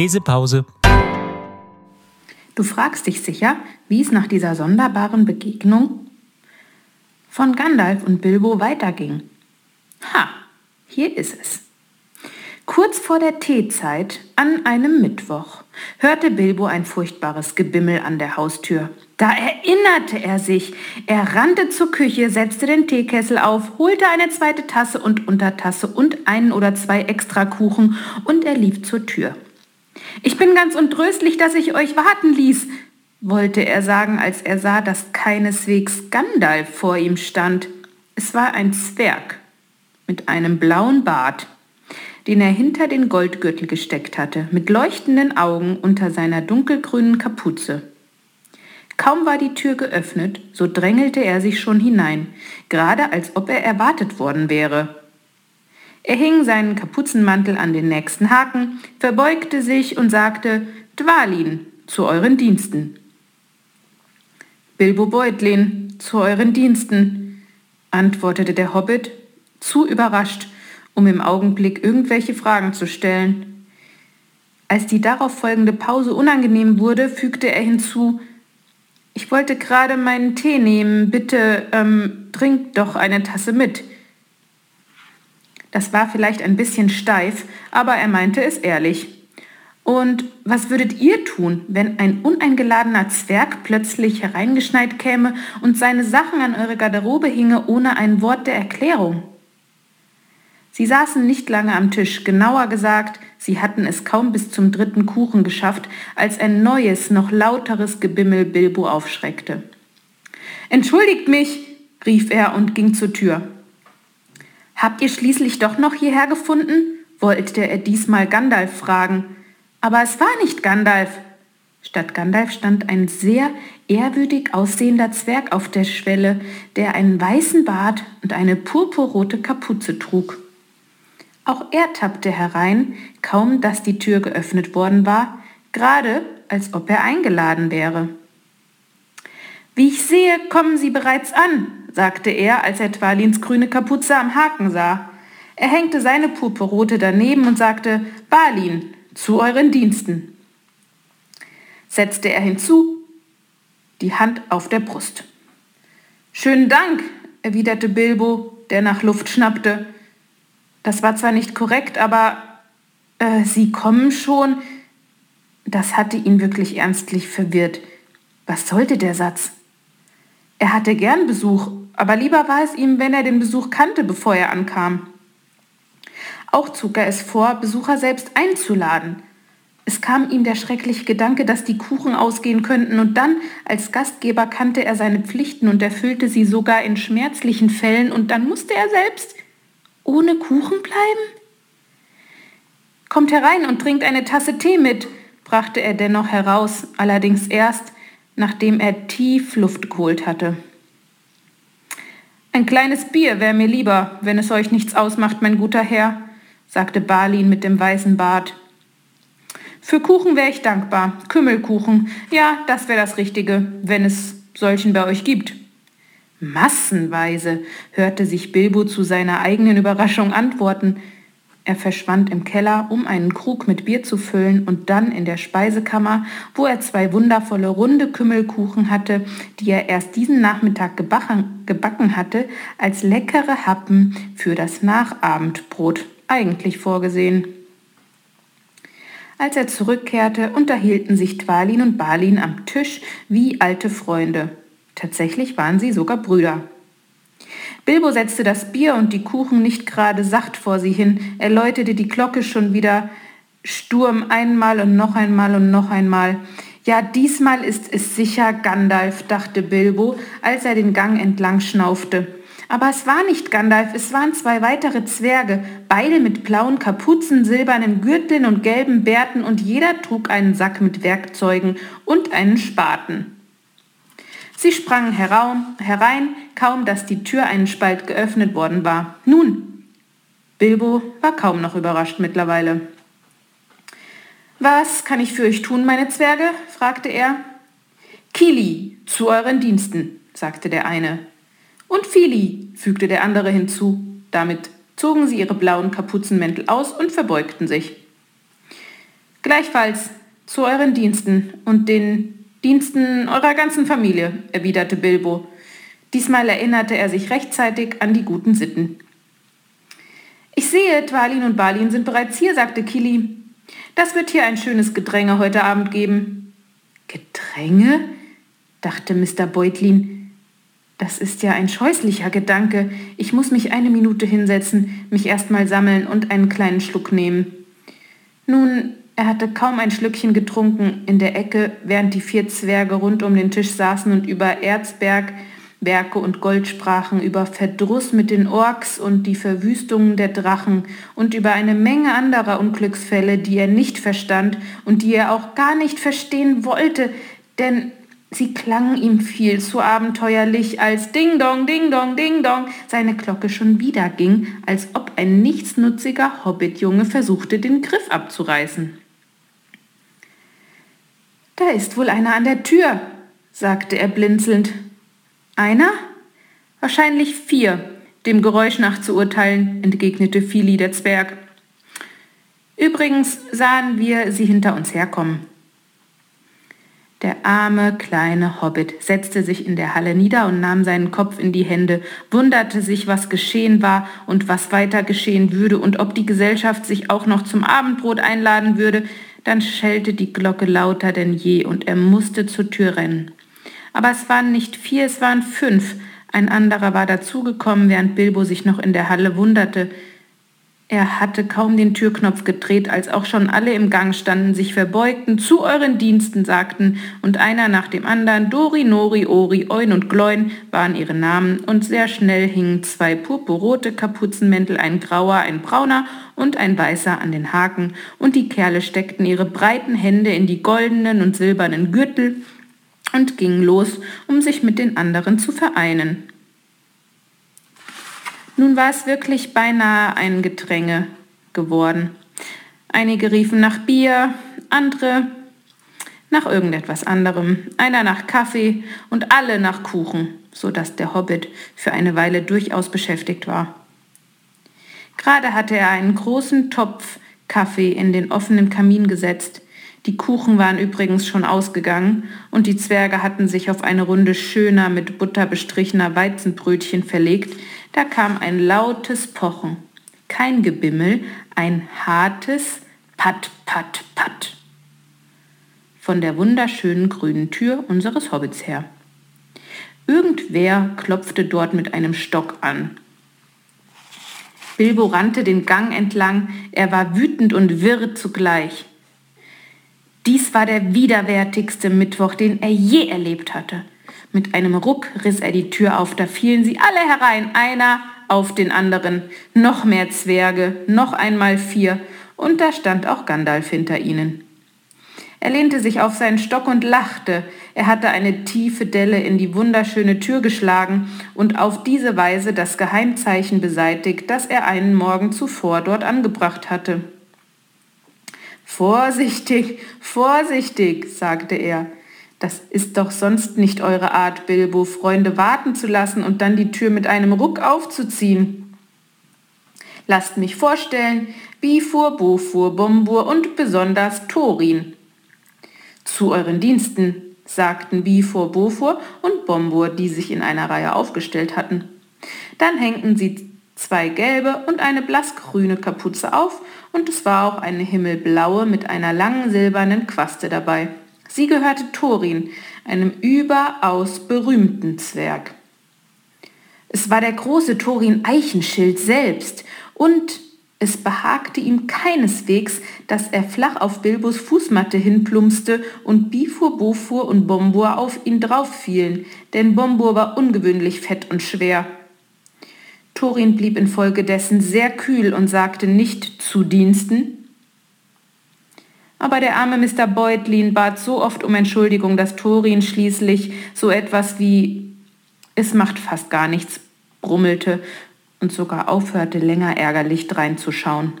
Lesepause. Du fragst dich sicher, wie es nach dieser sonderbaren Begegnung von Gandalf und Bilbo weiterging. Hier ist es. Kurz vor der Teezeit, an einem Mittwoch, hörte Bilbo ein furchtbares Gebimmel an der Haustür. Da erinnerte er sich. Er rannte zur Küche, setzte den Teekessel auf, holte eine zweite Tasse und Untertasse und 1 oder 2 Extrakuchen und er lief zur Tür. »Ich bin ganz untröstlich, dass ich euch warten ließ«, wollte er sagen, als er sah, dass keineswegs Gandalf vor ihm stand. Es war ein Zwerg mit einem blauen Bart, den er hinter den Goldgürtel gesteckt hatte, mit leuchtenden Augen unter seiner dunkelgrünen Kapuze. Kaum war die Tür geöffnet, so drängelte er sich schon hinein, gerade als ob er erwartet worden wäre. Er hing seinen Kapuzenmantel an den nächsten Haken, verbeugte sich und sagte: »Dwalin, zu euren Diensten.« »Bilbo Beutlin, zu euren Diensten«, antwortete der Hobbit, zu überrascht, um im Augenblick irgendwelche Fragen zu stellen. Als die darauf folgende Pause unangenehm wurde, fügte er hinzu: »Ich wollte gerade meinen Tee nehmen, bitte, trinkt doch eine Tasse mit.« Das war vielleicht ein bisschen steif, aber er meinte es ehrlich. »Und was würdet ihr tun, wenn ein uneingeladener Zwerg plötzlich hereingeschneit käme und seine Sachen an eure Garderobe hinge, ohne ein Wort der Erklärung?« Sie saßen nicht lange am Tisch, genauer gesagt, sie hatten es kaum bis zum 3. Kuchen geschafft, als ein neues, noch lauteres Gebimmel Bilbo aufschreckte. »Entschuldigt mich«, rief er und ging zur Tür. »Habt ihr schließlich doch noch hierher gefunden?«, wollte er diesmal Gandalf fragen. Aber es war nicht Gandalf. Statt Gandalf stand ein sehr ehrwürdig aussehender Zwerg auf der Schwelle, der einen weißen Bart und eine purpurrote Kapuze trug. Auch er tappte herein, kaum dass die Tür geöffnet worden war, gerade als ob er eingeladen wäre. »Wie ich sehe, kommen Sie bereits an«, sagte er, als er Dwalins grüne Kapuze am Haken sah. Er hängte seine purpurrote daneben und sagte: »Balin, zu euren Diensten«, setzte er hinzu, die Hand auf der Brust. »Schönen Dank«, erwiderte Bilbo, der nach Luft schnappte. Das war zwar nicht korrekt, aber Sie kommen schon. Das hatte ihn wirklich ernstlich verwirrt. Was sollte der Satz? Er hatte gern Besuch, aber lieber war es ihm, wenn er den Besuch kannte, bevor er ankam. Auch zog er es vor, Besucher selbst einzuladen. Es kam ihm der schreckliche Gedanke, dass die Kuchen ausgehen könnten, und dann, als Gastgeber, kannte er seine Pflichten und erfüllte sie sogar in schmerzlichen Fällen, und dann musste er selbst ohne Kuchen bleiben? »Kommt herein und trinkt eine Tasse Tee mit«, brachte er dennoch heraus, allerdings erst, nachdem er tief Luft geholt hatte. »Ein kleines Bier wäre mir lieber, wenn es euch nichts ausmacht, mein guter Herr«, sagte Balin mit dem weißen Bart. »Für Kuchen wäre ich dankbar. Kümmelkuchen, ja, das wäre das Richtige, wenn es solchen bei euch gibt.« »Massenweise«, hörte sich Bilbo zu seiner eigenen Überraschung antworten. Er verschwand im Keller, um einen Krug mit Bier zu füllen, und dann in der Speisekammer, wo er 2 wundervolle runde Kümmelkuchen hatte, die er erst diesen Nachmittag gebacken hatte, als leckere Happen für das Nachabendbrot eigentlich vorgesehen. Als er zurückkehrte, unterhielten sich Dwalin und Balin am Tisch wie alte Freunde. Tatsächlich waren sie sogar Brüder. Bilbo setzte das Bier und die Kuchen nicht gerade sacht vor sie hin. Er läutete die Glocke schon wieder Sturm einmal und noch einmal und noch einmal. Ja, diesmal ist es sicher Gandalf, dachte Bilbo, als er den Gang entlang schnaufte. Aber es war nicht Gandalf, es waren 2 weitere Zwerge, beide mit blauen Kapuzen, silbernen Gürteln und gelben Bärten, und jeder trug einen Sack mit Werkzeugen und einen Spaten. Sie sprangen herein, kaum dass die Tür einen Spalt geöffnet worden war. Nun, Bilbo war kaum noch überrascht mittlerweile. »Was kann ich für euch tun, meine Zwerge?« fragte er. »Kili, zu euren Diensten«, sagte der eine. »Und Fili«, fügte der andere hinzu. Damit zogen sie ihre blauen Kapuzenmäntel aus und verbeugten sich. »Gleichfalls zu euren Diensten und den Diensten eurer ganzen Familie«, erwiderte Bilbo. Diesmal erinnerte er sich rechtzeitig an die guten Sitten. »Ich sehe, Dwalin und Balin sind bereits hier«, sagte Kili. »Das wird hier ein schönes Gedränge heute Abend geben.« »Gedränge?«, dachte Mr. Beutlin. »Das ist ja ein scheußlicher Gedanke. Ich muss mich eine Minute hinsetzen, mich erst mal sammeln und einen kleinen Schluck nehmen.« Nun, er hatte kaum ein Schlückchen getrunken in der Ecke, während die 4 Zwerge rund um den Tisch saßen und über Erzbergwerke und Gold sprachen, über Verdruss mit den Orks und die Verwüstungen der Drachen und über eine Menge anderer Unglücksfälle, die er nicht verstand und die er auch gar nicht verstehen wollte, denn sie klangen ihm viel zu abenteuerlich, als Ding Dong, Ding Dong, Ding Dong seine Glocke schon wieder ging, als ob ein nichtsnutziger Hobbitjunge versuchte, den Griff abzureißen. »Da ist wohl einer an der Tür«, sagte er blinzelnd. »Einer? Wahrscheinlich 4, dem Geräusch nach zu urteilen«, entgegnete Fili der Zwerg. »Übrigens sahen wir sie hinter uns herkommen.« Der arme, kleine Hobbit setzte sich in der Halle nieder und nahm seinen Kopf in die Hände, wunderte sich, was geschehen war und was weiter geschehen würde und ob die Gesellschaft sich auch noch zum Abendbrot einladen würde. Dann schellte die Glocke lauter denn je und er musste zur Tür rennen. Aber es waren nicht 4, es waren 5. Ein anderer war dazugekommen, während Bilbo sich noch in der Halle wunderte. Er hatte kaum den Türknopf gedreht, als auch schon alle im Gang standen, sich verbeugten, »Zu euren Diensten«, sagten, und einer nach dem anderen, Dori, Nori, Ori, Oin und Gloin waren ihre Namen, und sehr schnell hingen 2 purpurrote Kapuzenmäntel, ein grauer, ein brauner und ein weißer an den Haken, und die Kerle steckten ihre breiten Hände in die goldenen und silbernen Gürtel und gingen los, um sich mit den anderen zu vereinen. Nun war es wirklich beinahe ein Gedränge geworden. Einige riefen nach Bier, andere nach irgendetwas anderem, einer nach Kaffee und alle nach Kuchen, so dass der Hobbit für eine Weile durchaus beschäftigt war. Gerade hatte er einen großen Topf Kaffee in den offenen Kamin gesetzt. Die Kuchen waren übrigens schon ausgegangen und die Zwerge hatten sich auf eine Runde schöner mit Butter bestrichener Weizenbrötchen verlegt. Da kam ein lautes Pochen, kein Gebimmel, ein hartes Patt, Patt, Patt von der wunderschönen grünen Tür unseres Hobbits her. Irgendwer klopfte dort mit einem Stock an. Bilbo rannte den Gang entlang, er war wütend und wirr zugleich. Dies war der widerwärtigste Mittwoch, den er je erlebt hatte. Mit einem Ruck riss er die Tür auf, da fielen sie alle herein, einer auf den anderen. Noch mehr Zwerge, noch einmal 4, und da stand auch Gandalf hinter ihnen. Er lehnte sich auf seinen Stock und lachte. Er hatte eine tiefe Delle in die wunderschöne Tür geschlagen und auf diese Weise das Geheimzeichen beseitigt, das er einen Morgen zuvor dort angebracht hatte. »Vorsichtig, vorsichtig«, sagte er. »Das ist doch sonst nicht eure Art, Bilbo, Freunde warten zu lassen und dann die Tür mit einem Ruck aufzuziehen. Lasst mich vorstellen, Bifur, Bofur, Bombur und besonders Thorin.« »Zu euren Diensten«, sagten Bifur, Bofur und Bombur, die sich in einer Reihe aufgestellt hatten. Dann hängten sie 2 gelbe und eine blassgrüne Kapuze auf, und es war auch eine himmelblaue mit einer langen silbernen Quaste dabei. Sie gehörte Thorin, einem überaus berühmten Zwerg. Es war der große Thorin Eichenschild selbst, und es behagte ihm keineswegs, dass er flach auf Bilbos Fußmatte hinplumpste und Bifur, Bofur und Bombur auf ihn drauffielen, denn Bombur war ungewöhnlich fett und schwer. Thorin blieb infolgedessen sehr kühl und sagte nicht zu Diensten. Aber der arme Mr. Beutlin bat so oft um Entschuldigung, dass Thorin schließlich so etwas wie »Es macht fast gar nichts« brummelte und sogar aufhörte, länger ärgerlich dreinzuschauen.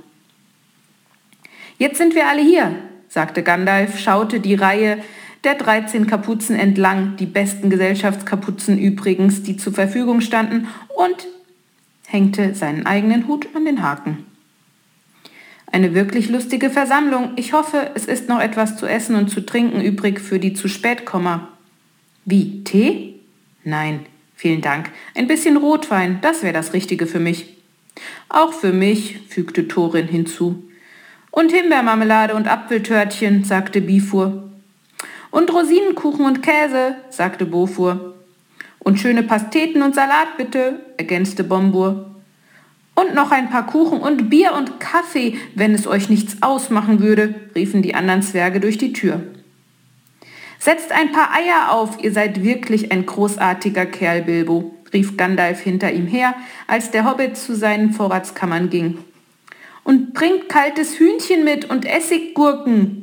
»Jetzt sind wir alle hier«, sagte Gandalf, schaute die Reihe der 13 Kapuzen entlang, die besten Gesellschaftskapuzen übrigens, die zur Verfügung standen, und hängte seinen eigenen Hut an den Haken. Eine wirklich lustige Versammlung. Ich hoffe, es ist noch etwas zu essen und zu trinken übrig für die zu spät Komma. Wie, Tee? Nein, vielen Dank. Ein bisschen Rotwein, das wäre das Richtige für mich. Auch für mich, fügte Thorin hinzu. Und Himbeermarmelade und Apfeltörtchen, sagte Bifur. Und Rosinenkuchen und Käse, sagte Bofur. Und schöne Pasteten und Salat bitte, ergänzte Bombur. Und noch ein paar Kuchen und Bier und Kaffee, wenn es euch nichts ausmachen würde, riefen die anderen Zwerge durch die Tür. Setzt ein paar Eier auf, ihr seid wirklich ein großartiger Kerl, Bilbo, rief Gandalf hinter ihm her, als der Hobbit zu seinen Vorratskammern ging. Und bringt kaltes Hühnchen mit und Essiggurken.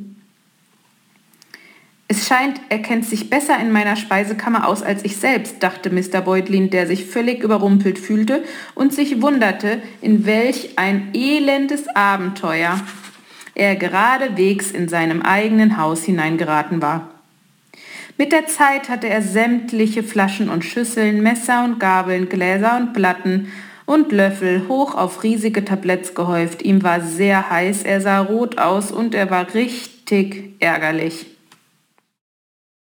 Es scheint, er kennt sich besser in meiner Speisekammer aus als ich selbst, dachte Mr. Beutlin, der sich völlig überrumpelt fühlte und sich wunderte, in welch ein elendes Abenteuer er geradewegs in seinem eigenen Haus hineingeraten war. Mit der Zeit hatte er sämtliche Flaschen und Schüsseln, Messer und Gabeln, Gläser und Platten und Löffel hoch auf riesige Tabletts gehäuft. Ihm war sehr heiß, er sah rot aus und er war richtig ärgerlich.